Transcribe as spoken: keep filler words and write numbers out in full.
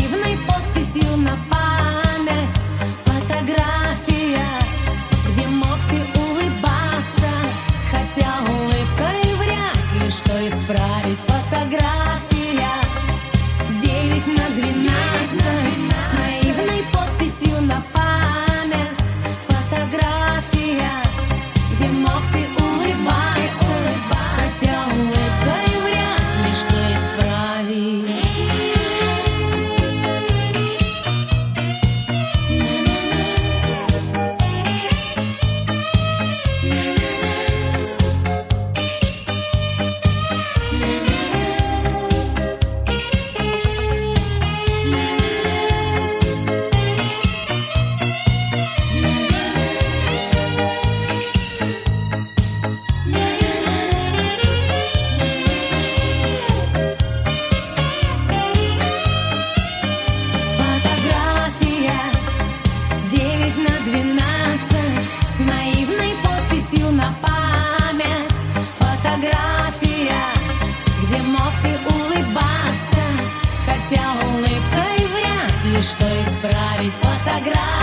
наивной подписью на память. Фотография, где мог ты улыбаться, хотя улыбкой вряд ли что исправить. Фотография девять на двенадцать с наивной подписью на память. Фотография, где мог ты улыбаться, хотя улыбкой вряд ли что исправить. На память. Фотография, где мог ты улыбаться, хотя улыбкой вряд ли что исправить. Фотография.